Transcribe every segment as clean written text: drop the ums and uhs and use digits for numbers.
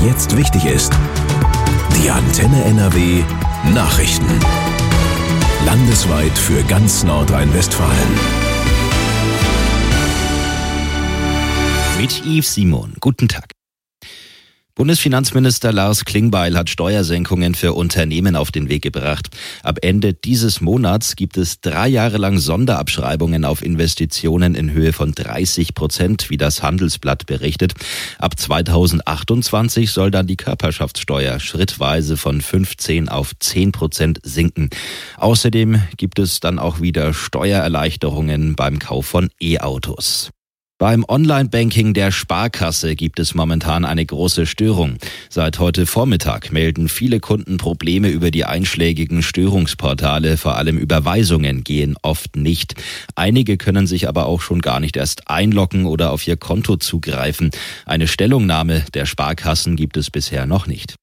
jetzt wichtig ist. Die Antenne NRW Nachrichten. Landesweit für ganz Nordrhein-Westfalen. Mit Yves Simon. Guten Tag. Bundesfinanzminister Lars Klingbeil hat Steuersenkungen für Unternehmen auf den Weg gebracht. Ab Ende dieses Monats gibt es 3 Jahre lang Sonderabschreibungen auf Investitionen in Höhe von 30%, wie das Handelsblatt berichtet. Ab 2028 soll dann die Körperschaftssteuer schrittweise von 15 auf 10% sinken. Außerdem gibt es dann auch wieder Steuererleichterungen beim Kauf von E-Autos. Beim Online-Banking der Sparkasse gibt es momentan eine große Störung. Seit heute Vormittag melden viele Kunden Probleme über die einschlägigen Störungsportale, vor allem Überweisungen gehen oft nicht. Einige können sich aber auch schon gar nicht erst einloggen oder auf ihr Konto zugreifen. Eine Stellungnahme der Sparkassen gibt es bisher noch nicht.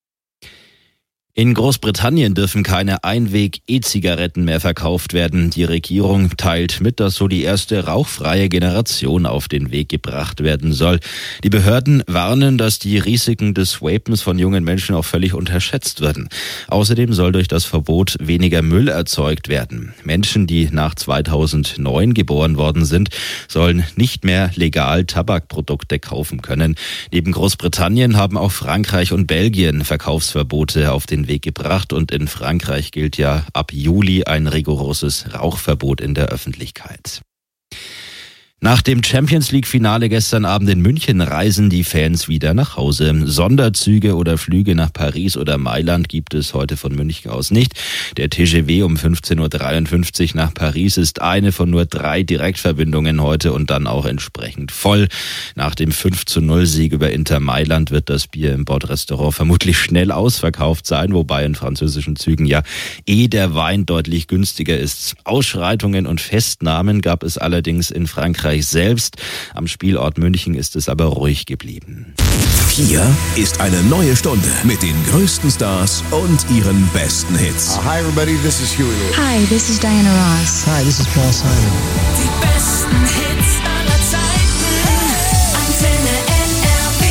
In Großbritannien dürfen keine Einweg-E-Zigaretten mehr verkauft werden. Die Regierung teilt mit, dass so die erste rauchfreie Generation auf den Weg gebracht werden soll. Die Behörden warnen, dass die Risiken des Vapens von jungen Menschen auch völlig unterschätzt werden. Außerdem soll durch das Verbot weniger Müll erzeugt werden. Menschen, die nach 2009 geboren worden sind, sollen nicht mehr legal Tabakprodukte kaufen können. Neben Großbritannien haben auch Frankreich und Belgien Verkaufsverbote auf den Weg gebracht und in Frankreich gilt ja ab Juli ein rigoroses Rauchverbot in der Öffentlichkeit. Nach dem Champions-League-Finale gestern Abend in München reisen die Fans wieder nach Hause. Sonderzüge oder Flüge nach Paris oder Mailand gibt es heute von München aus nicht. Der TGV um 15.53 Uhr nach Paris ist eine von nur 3 Direktverbindungen heute und dann auch entsprechend voll. Nach dem 5:0-Sieg über Inter Mailand wird das Bier im Bordrestaurant vermutlich schnell ausverkauft sein, wobei in französischen Zügen ja der Wein deutlich günstiger ist. Ausschreitungen und Festnahmen gab es allerdings in Frankreich selbst. Am Spielort München ist es aber ruhig geblieben. Hier ist eine neue Stunde mit den größten Stars und ihren besten Hits. Hi everybody, this is Huey Lewis. Hi, this is Diana Ross. Hi, this is Paul Simon. Die besten Hits aller Zeiten. Antenne NRW.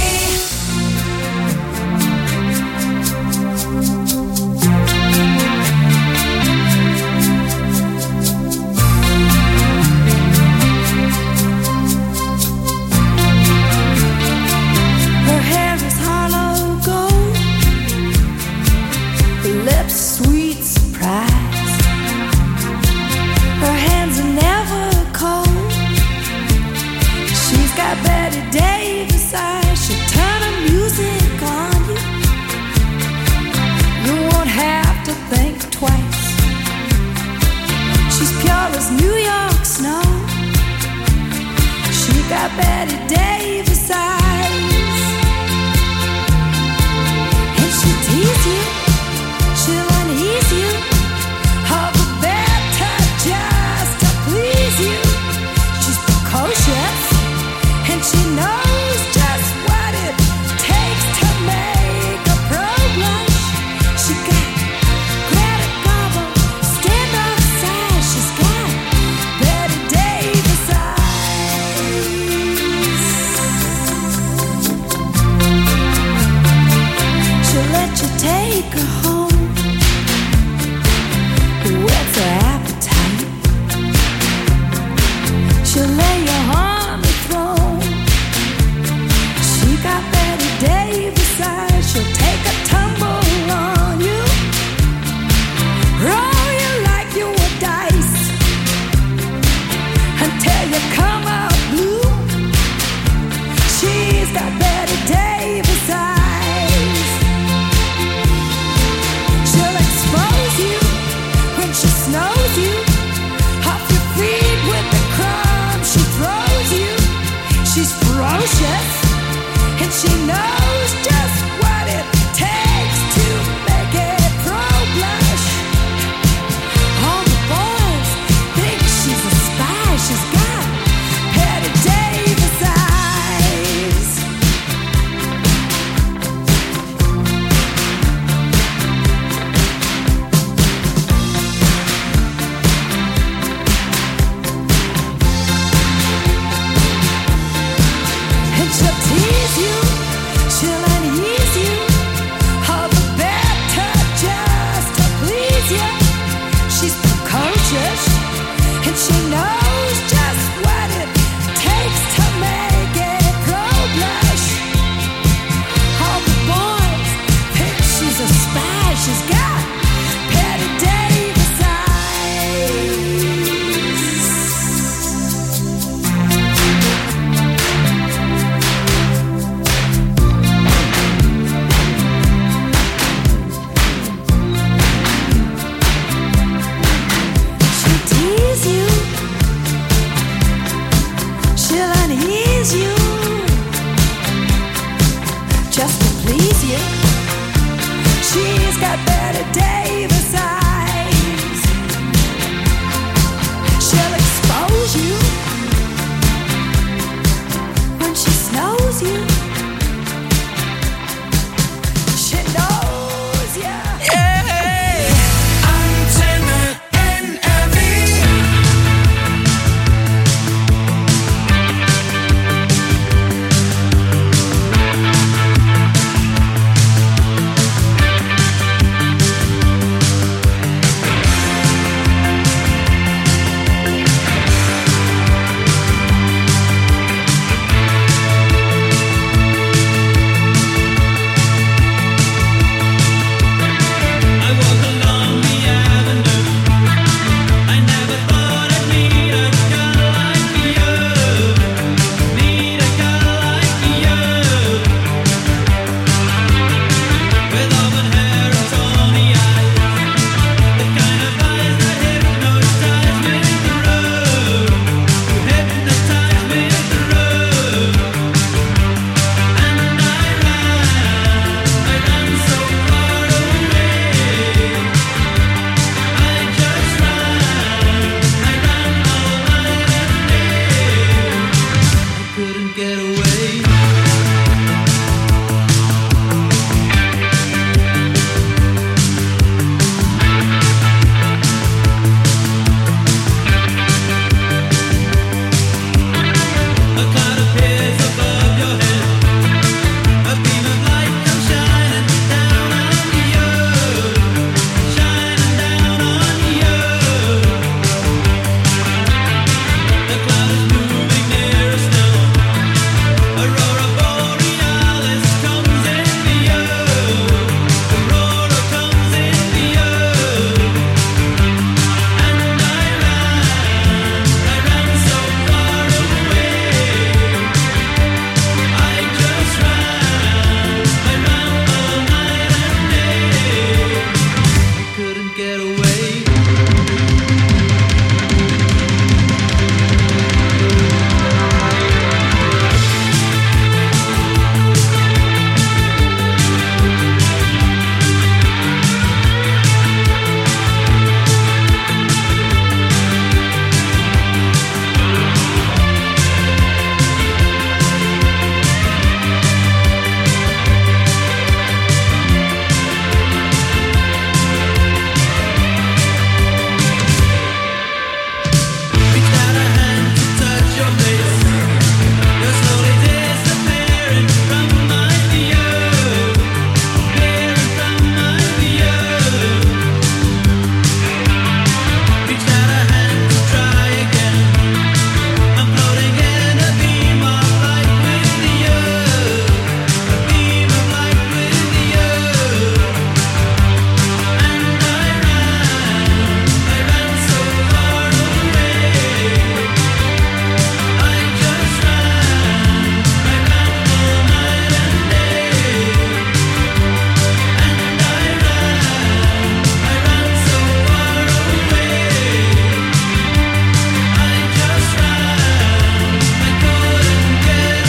Her hair is hollow gold, her lips sweet surprise. Her hands are never cold. She's got Betty Davis eyes. She'll turn her music on you. You won't have to think twice. She's pure as New York snow. She got Betty Davis eyes. And she'll tease you, she'll unease you, hover better just to please you. She's precocious, and she knows just what it takes to make a pro blush. She got Greta Garbo, standoff size. She's got Betty Davis eyes. She'll let you take her home. Whet's her appetite? She'll lay you on the throne. She got Betty Davis eyes. She'll take a tumble on you, roll you like you were dice, until you come out blue. She's got Betty Davis eyes. She'll expose you when she snows you, off your feet with the crumbs she throws you. She's ferocious, and she knows just what it takes to make it pro blush. All the boys think she's a spy. She's got Betty Davis eyes. And she'll tease you, she'll unease you, She knows just what it takes to make it go blush. All the boys think she's a spy. She's got Petty Davis eyes. She'll tease you. She'll unease you. Just to please you. She's got Betty Davis eyes. She'll expose you when she snows you. She knows you. Antenne NRW. I walk along the avenue. I never thought I'd meet a girl like you. Meet a girl like you. With auburn hair and tawny eyes. The kind of eyes that hypnotize me through. You hypnotize me through. And I ran so far away. I just ran all night and day. I couldn't get away. A cloud appears above your head. A beam of light comes shining down on you. Shining down on you. The cloud is moving nearer still. Aurora borealis comes into you. Aurora comes into you. And I ran so far away. I just ran all night and day. I couldn't get away. Reached out a hand to touch your face. You're slowly disappearing from my view. Disappearing from my view. Reached out a hand to try again. I'm floating in a beam of light with you. A beam of light with you. And I ran so far away. I just ran all night and day. And I ran so far away. I just ran, I couldn't get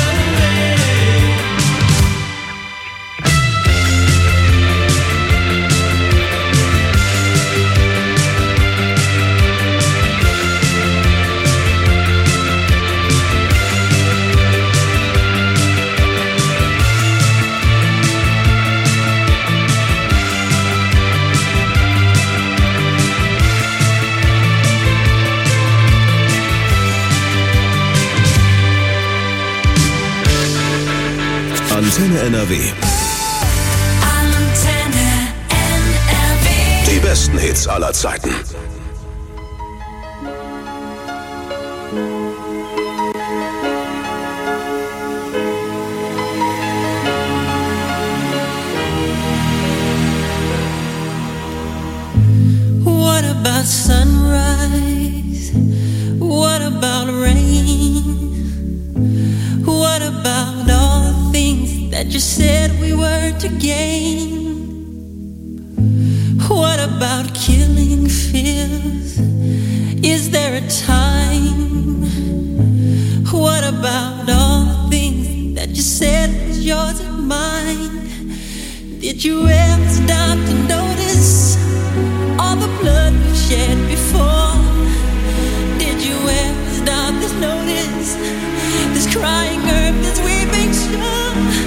Antenne NRW. Antenne NRW. Die besten Hits aller Zeiten. What about sunrise? What about rain? What about all the things that you said we were to gain? What about killing fears? Is there a time? What about all the things that you said was yours and mine? Did you ever stop to notice all the blood we've shed before? Did you ever stop to notice this crying earth, this weeping shore?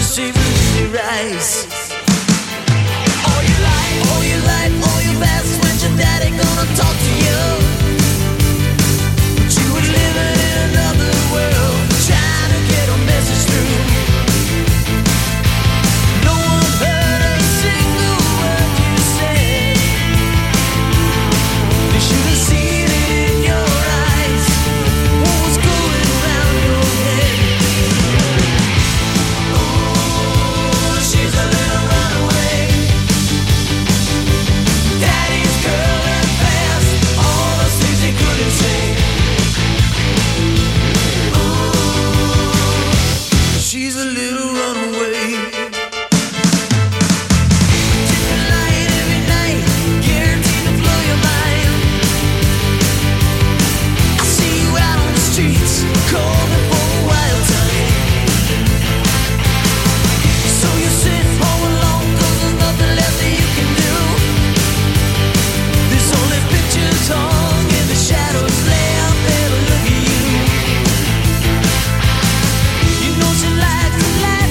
see blue rise. All your life, all your best. When's your daddy gonna talk to you? But you were living in another world, trying to get a message through. No one heard a single word you said. They should have seen it in your eyes. What was going around your head? Oh, she's a little runaway. Daddy's girl and fast, all the things he couldn't say. Oh, she's a little runaway. Different light every night, guaranteed to blow your mind. I see you out on the streets, calling for a wild time. So you sit home alone, 'cause there's nothing left that you can do. There's only pictures hung in the shadows, lay out there to look at you. You know she likes to laugh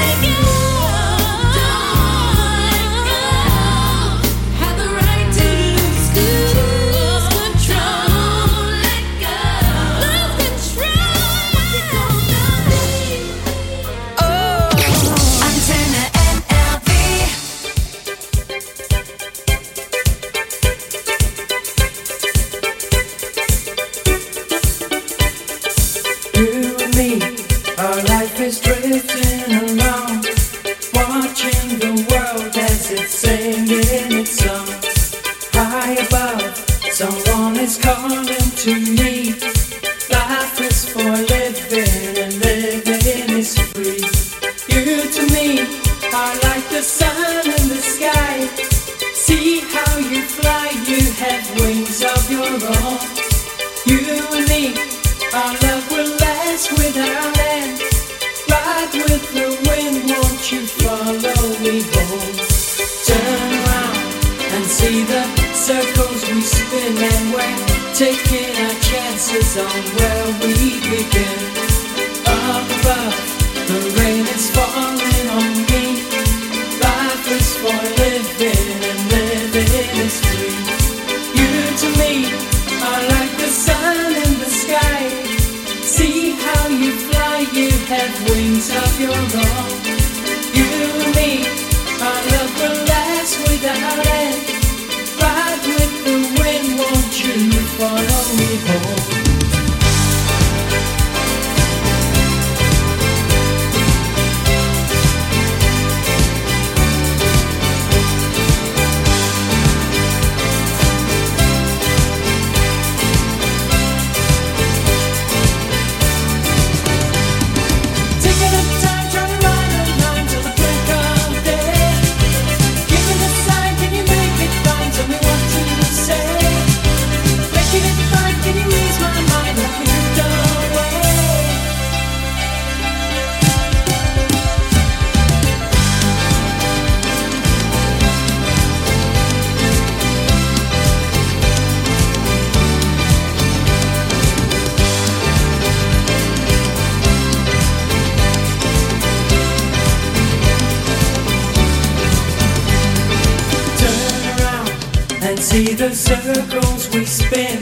See the circles we spin,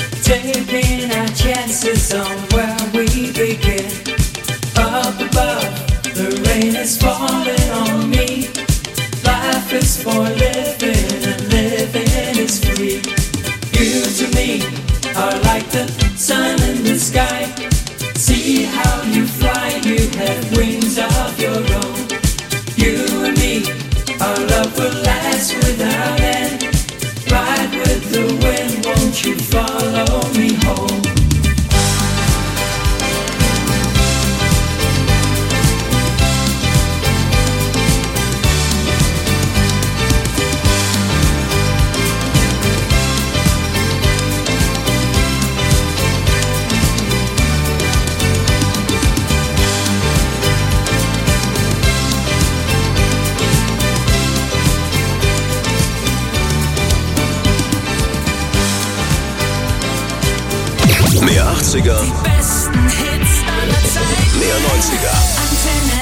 taking our chances on where we begin. Up above, the rain is falling on me. Life is for living and living is free. You to me are like the sun in the sky. See how you fly, you have wings of your own. You and me, our love will last without end. Ride with the wind, won't you follow me home? Mehr 80er, Die besten Hits aller Zeiten. mehr 90er. Antenne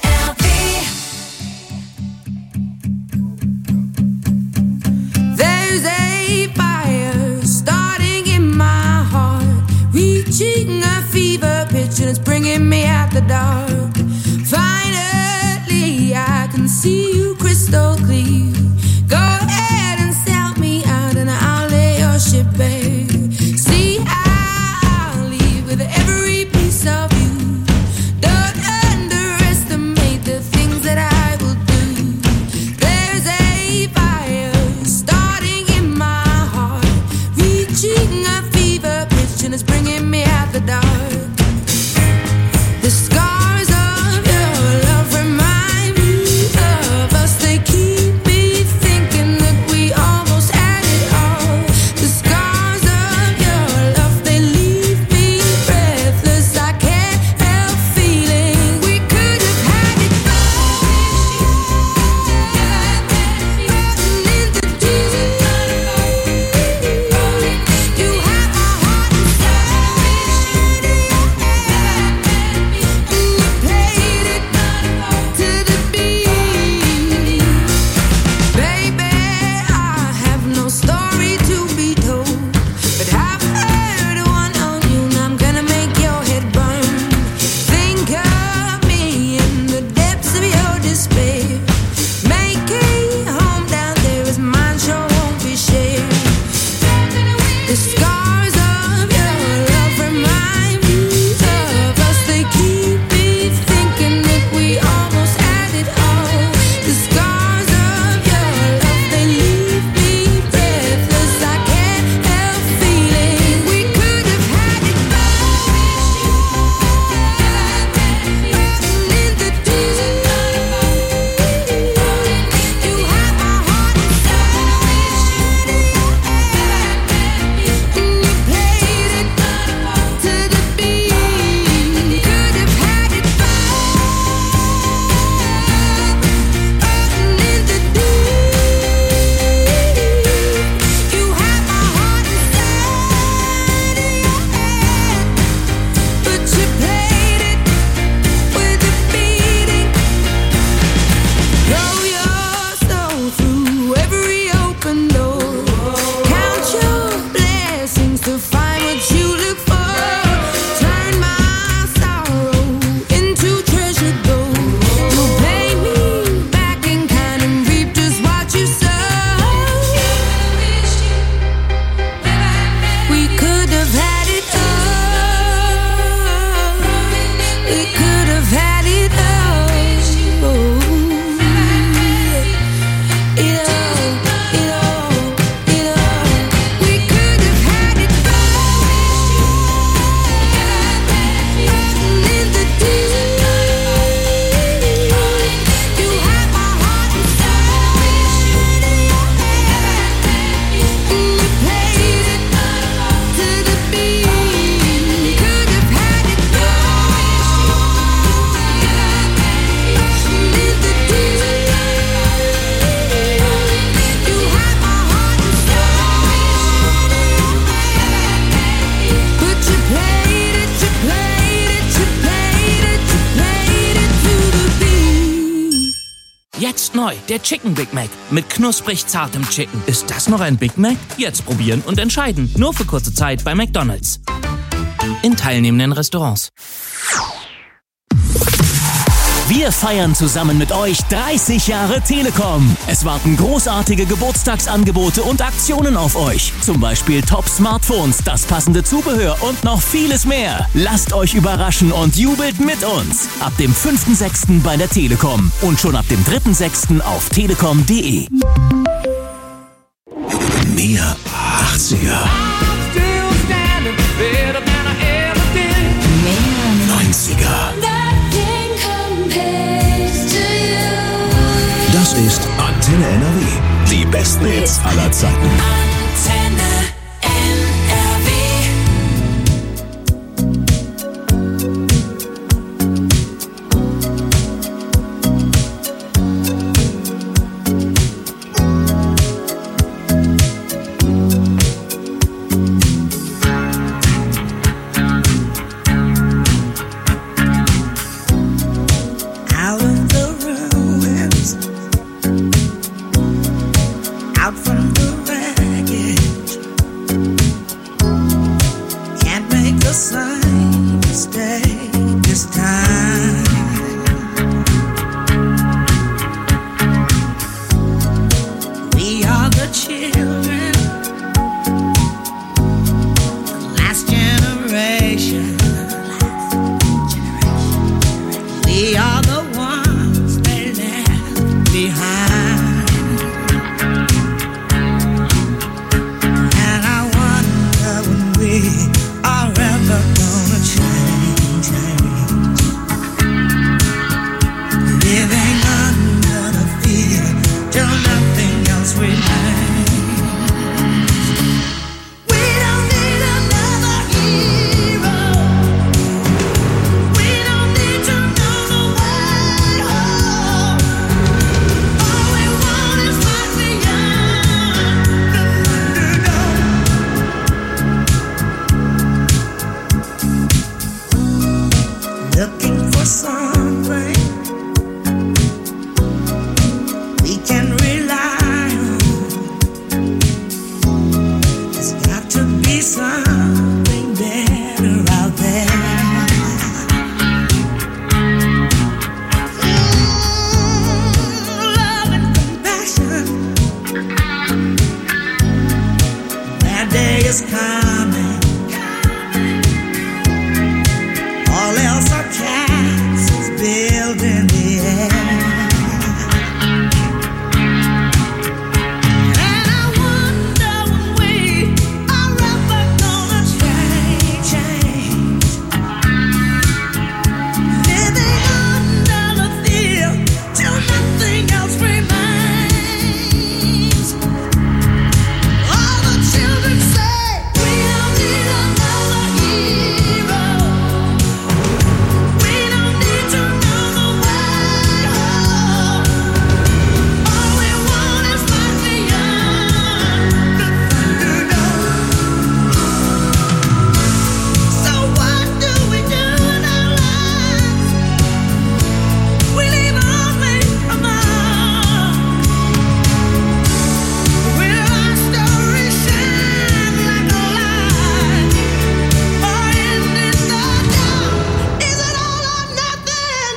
NRW. There's a fire starting in my heart, reaching a fever pitch and it's bringing me out the dark. Finally, I can see you crystal clear. Go ahead and sell me out and I'll lay your ship bare. See, I'll leave with every piece of you. Don't underestimate the things that I will do. There's a fire starting in my heart, reaching a fever pitch and it's bringing me out the dark. The scars Jetzt neu, der Chicken Big Mac mit knusprig zartem Chicken. Ist das noch ein Big Mac? Jetzt probieren und entscheiden. Nur für kurze Zeit bei McDonald's. In teilnehmenden Restaurants. Wir feiern zusammen mit euch 30 Jahre Telekom. Es warten großartige Geburtstagsangebote und Aktionen auf euch. Zum Beispiel Top-Smartphones, das passende Zubehör und noch vieles mehr. Lasst euch überraschen und jubelt mit uns. Ab dem 5.6. bei der Telekom und schon ab dem 3.6. auf telekom.de. Mehr 80er. 90er. Das ist Antenne NRW. Die besten Hits aller Zeiten. Antenne NRW. Out of the ruins, out from the wreckage, can't make the same mistake this time. We are the children, the last generation. We are the ones they left behind. And I wonder when we are ever gonna change. Living under the fear till nothing else remains. We don't need another hero. We don't need to know the way home. All we want is what's beyond the Thunderdome. Looking for something we can rely on. There's got to be something better out there. Love and compassion. That day is coming. All else are castles built in the air. And I wonder when we are ever gonna change. Living under the fear till nothing else remains. All the children say we don't need another hero. We don't need to know the way home. All we want is what's beyond the Thunderdome. So what do we do in our lives? We leave only a mark. Will our story shine like a light, or end in the dark? Is it all or nothing?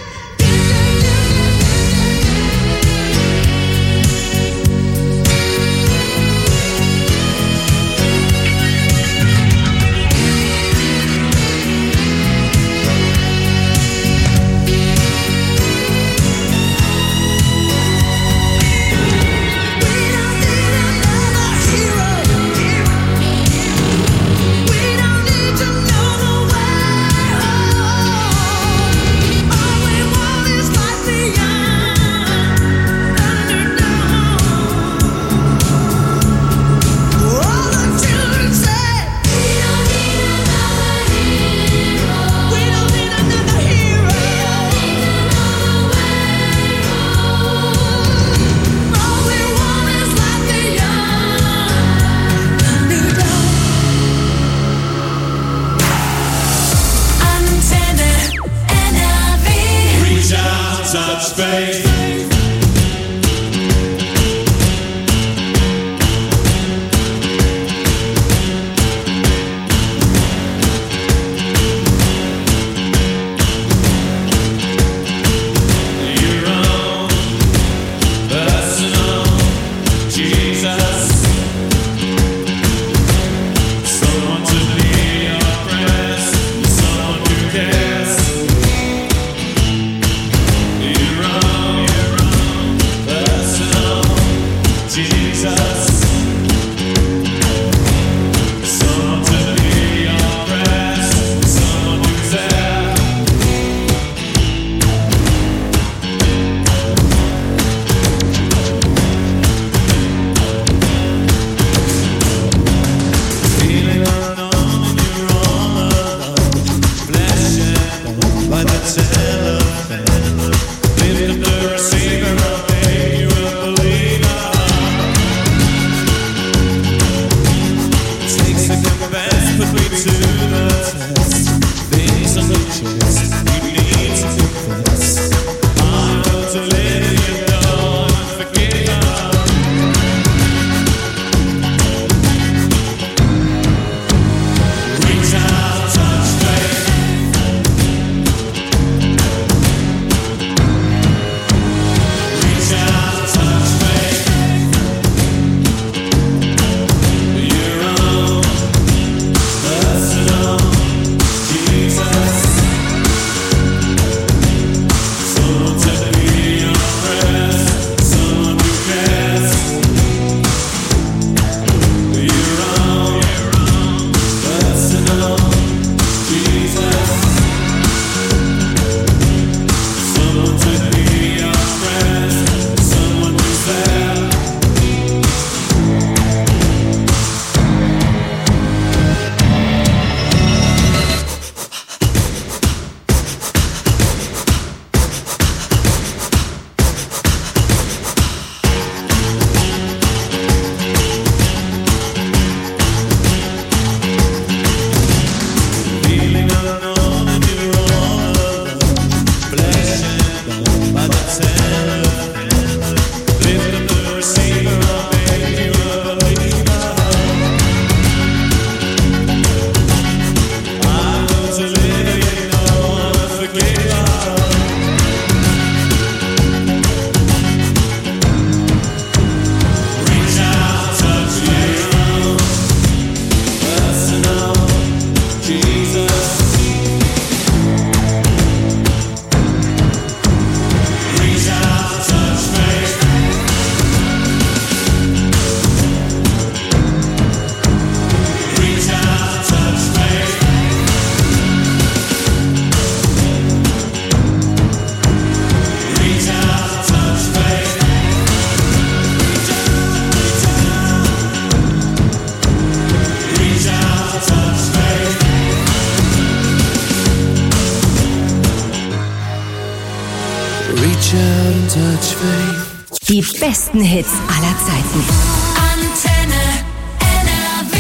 We don't need another hero. We don't need to know the way home. All we want is what's beyond Thunderdome. All the children say we don't need another hero. We don't need another hero. All we want is what's beyond Thunderdome. Antenne NRW. Reach out, touch faith. Reach out and touch faith. Die besten Hits aller Zeiten. Antenne NRW.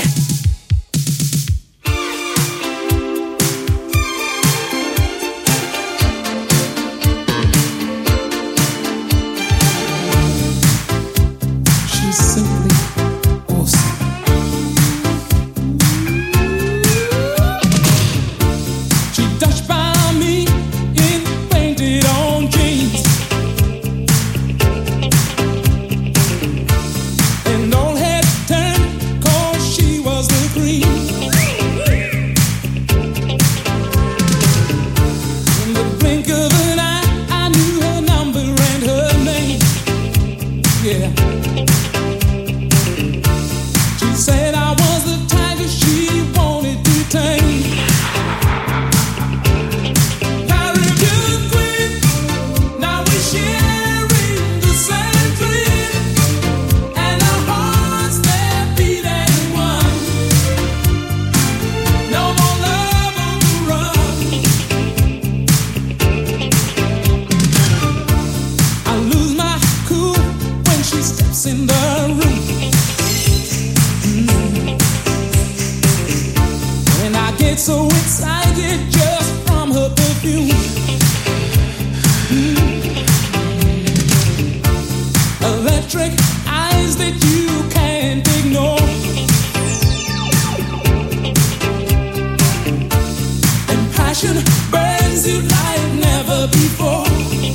She's simply awesome. She touched by me in painted on jeans. And all had turned 'cause she was the cream. In the blink of an eye, I knew her number and her name. Yeah. She said I was the tiger she wanted to tame. Caribbean queen, now we're sharing the same dream, and our hearts they're beating one. No more love on the run. I lose my cool when she steps in the room. And I get so excited just from her perfume. Electric eyes that you can't ignore. And passion burns you like never before.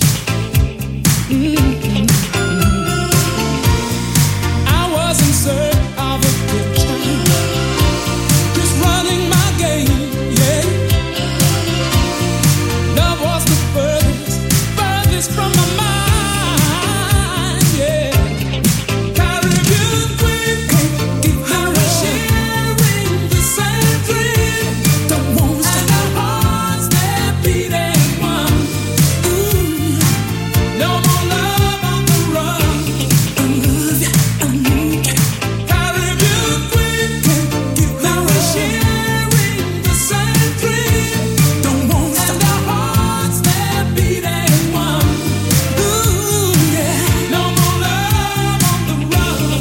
I was in search of a good time, just running my game, yeah. Love was the furthest from my mind, yeah. Caribbean queen, now we're sharing the same dream. Don't want to and our hearts they're beating one. Ooh, no more love on the run. I love you, I need you. Caribbean queen, now we're sharing the same dream. Don't want to and our hearts they're beating one. Ooh, yeah, no more love on the run.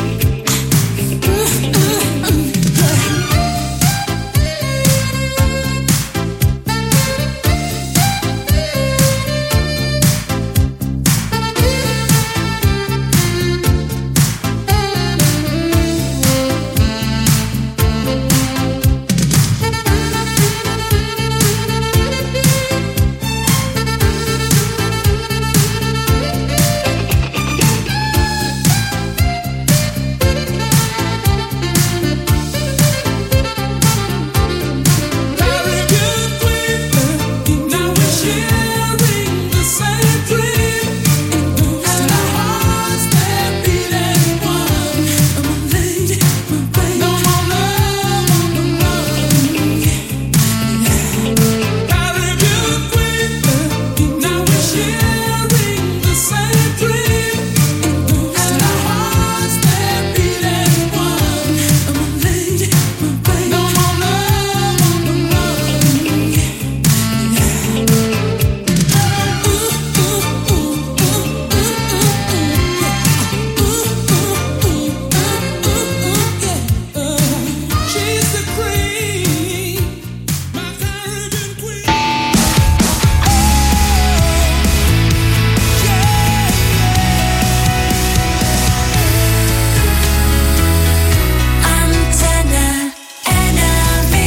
Caribbean queen, now we're sharing the same dream, and our hearts they're beating one. My lady, my baby, no more love on the run. Caribbean queen, now we're sharing the same dream, and our hearts they're beating one. My lady, my baby, no more love on the run. She's the queen, my Caribbean queen. Antenne NRW.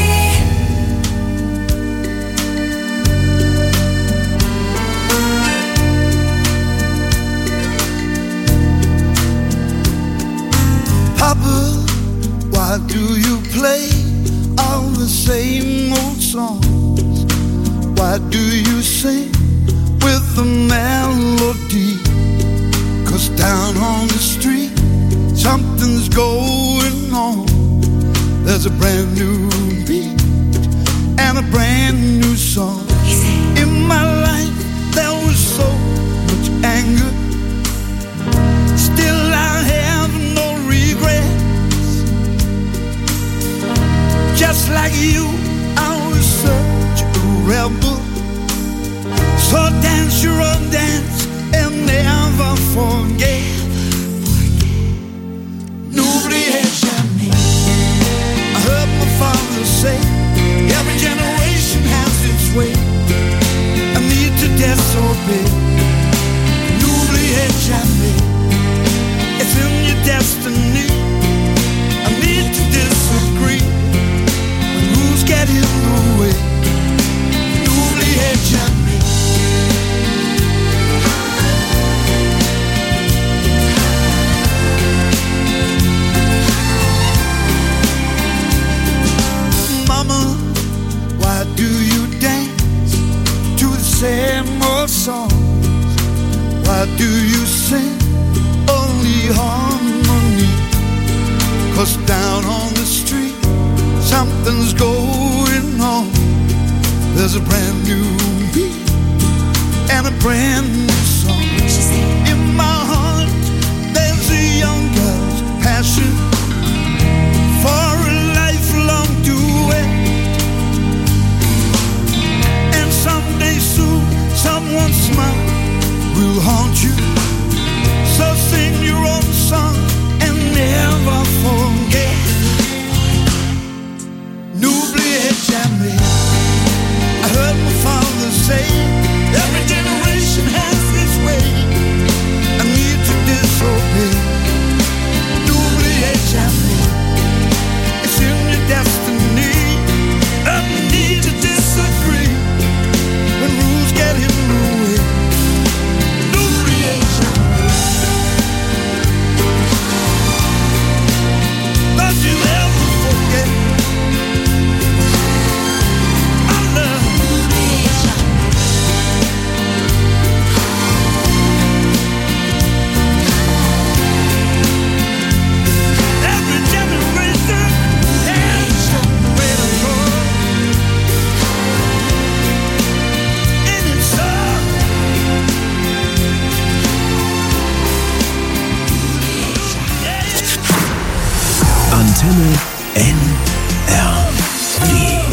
Papa, why do you play all the same old songs? Why do you sing with the melody? 'Cause down on the street, something's going on. There's a brand new beat and a brand new song. In my life, there was so much anger. Still, I have no regrets. Just like you, I was such a rebel. So dance your own dance. do you sing only harmony? 'Cause down on the street something's going on. There's a brand new beat and a brand new song. In my heart there's a young girl's passion for a lifelong duet. And someday soon someone's smile will haunt you. So sing your own song and never forget. N'oubliez jamais. I heard my father say, every generation has its way. I need to disobey. N'oubliez jamais. It's in your destiny. I need to disagree when rules get in the way. N'oubliez jamais. Don't you ever forget. I love. Every generation has a way to go. And it's up. Antenne NRW.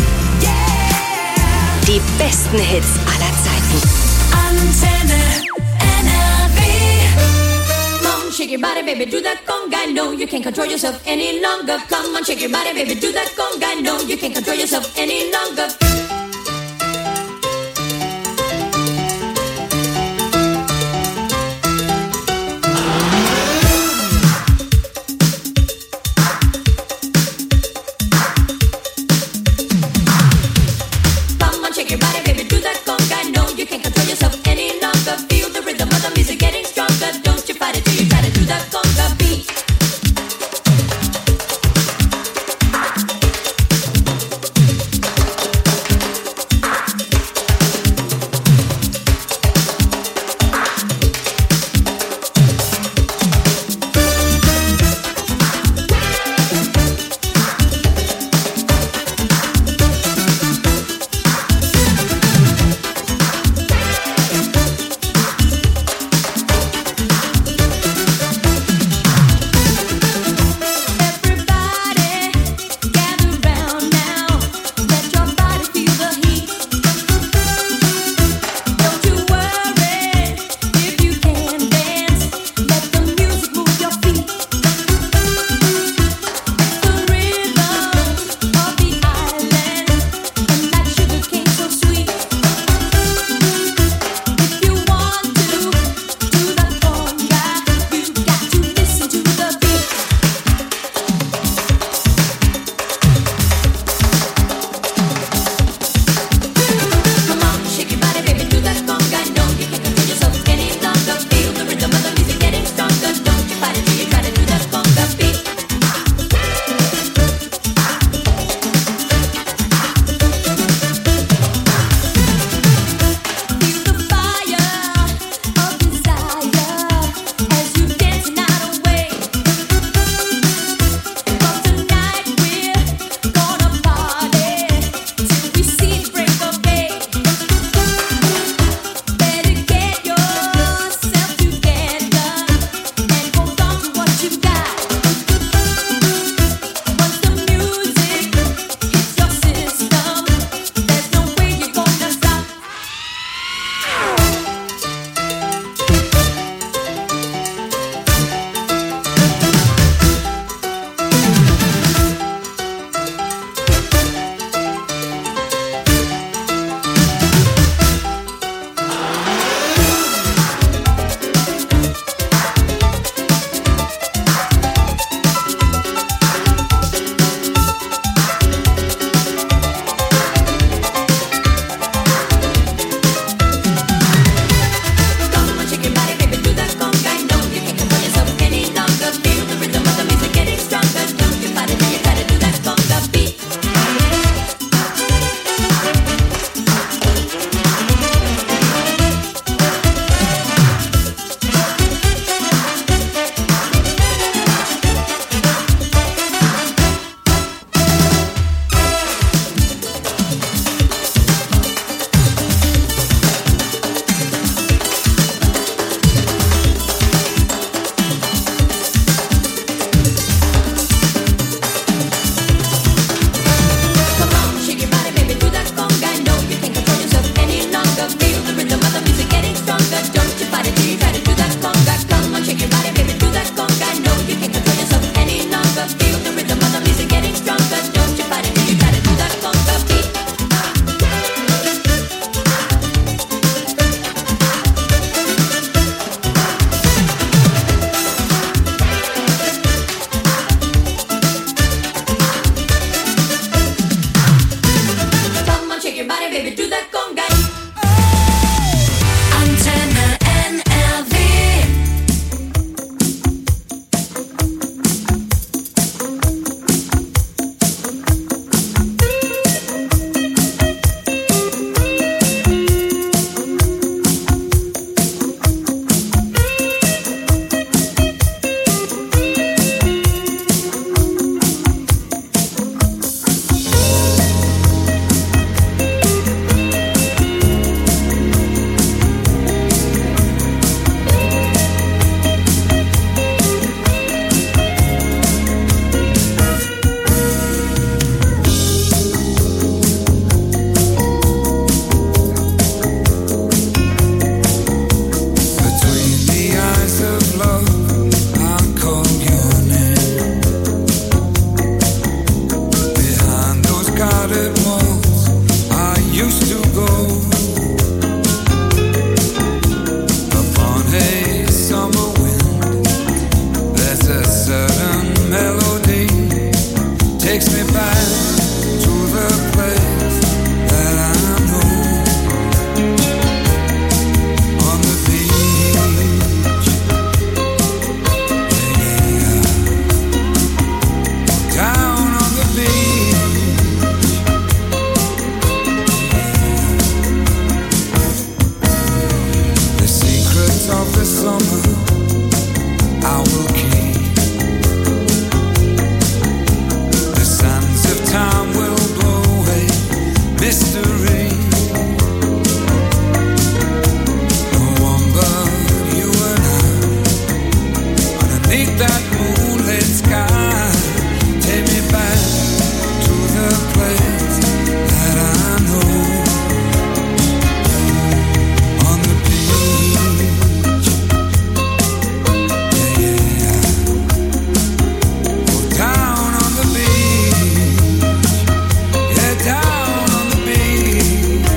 Die besten Hits aller Zeiten. Antenne NRW. Come on, shake your body, baby, do that conga. No, you can't control yourself any longer. Come on, shake your body, baby, do that conga. No, you can't control yourself any longer. Come on, shake your body, baby, do that conga. No, you can't control yourself any longer. Feel the rhythm of the music getting stronger. Don't you fight it till you try to do that conga beat. of the summer I will keep. The sands of time will blow away mystery. No one but you and I underneath that moonlit sky. Take me back to the place that I know. On the beach, yeah, yeah. Go down on the beach, yeah, down on the beach,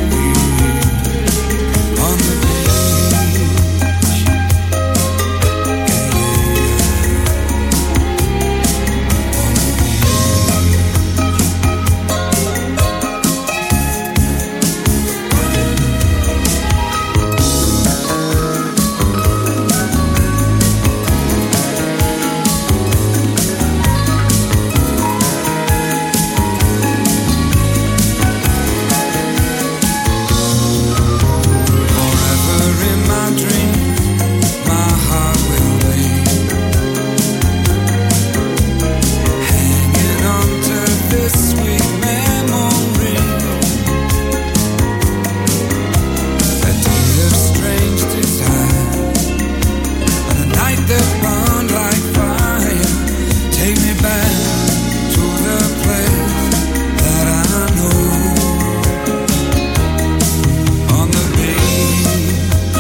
on the beach, forever in my dreams, my heart will be hanging on to this sweet memory. A day of strange desire and a night that burned like fire. Take me back to the place that I know. On the beach,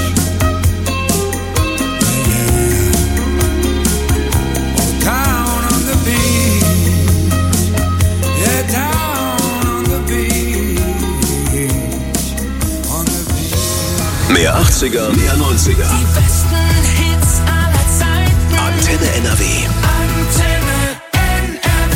yeah. Oh, down on the beach, yeah, down on the beach, on the beach. Mehr 80er, mehr 90er. Die besten Hits aller Zeiten. Antenne NRW. Antenne NRW.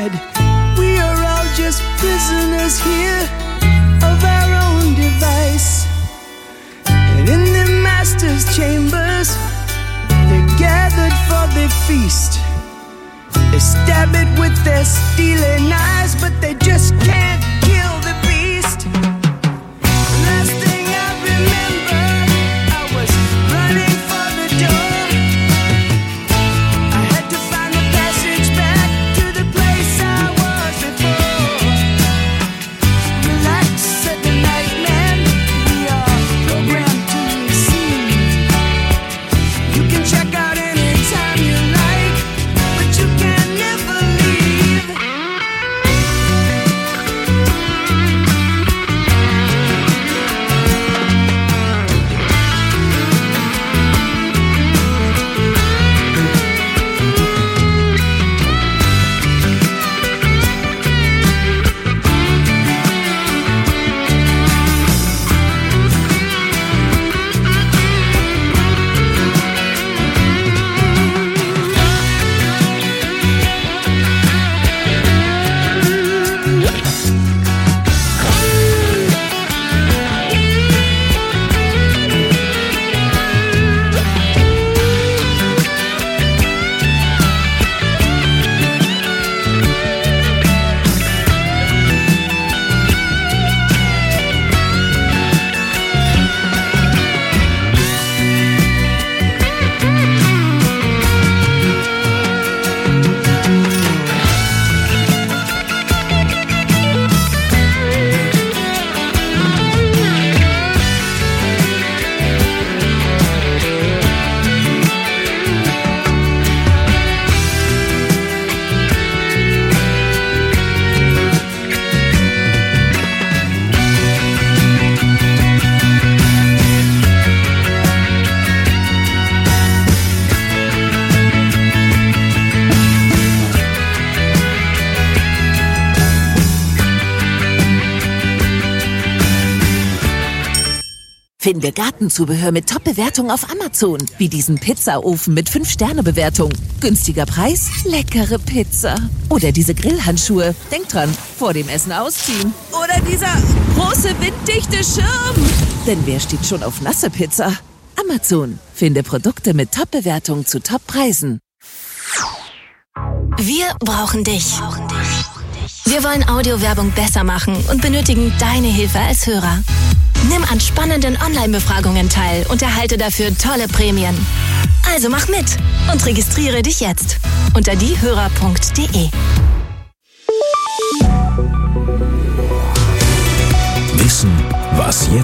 said, we are all just prisoners here of our own device. And in the master's chambers, they're gathered for the feast. They stab it with their steely knives, but they just can't kill the beast. Last thing I remember, I was running for the door. I had to find the passage back to the place I was before. Relax, said the night man, we are programmed to receive. You can check out anytime you like, but you can never leave. Finde Gartenzubehör mit Top-Bewertung auf Amazon. Wie diesen Pizzaofen mit 5-Sterne-Bewertung. Günstiger Preis, leckere Pizza. Oder diese Grillhandschuhe. Denk dran, vor dem Essen ausziehen. Oder dieser große winddichte Schirm. Denn wer steht schon auf nasse Pizza? Amazon. Finde Produkte mit Top-Bewertung zu Top-Preisen. Wir brauchen dich. Wir wollen Audiowerbung besser machen und benötigen deine Hilfe als Hörer. Nimm an spannenden Online-Befragungen teil und erhalte dafür tolle Prämien. Also mach mit und registriere dich jetzt unter diehörer.de. Wissen, was jetzt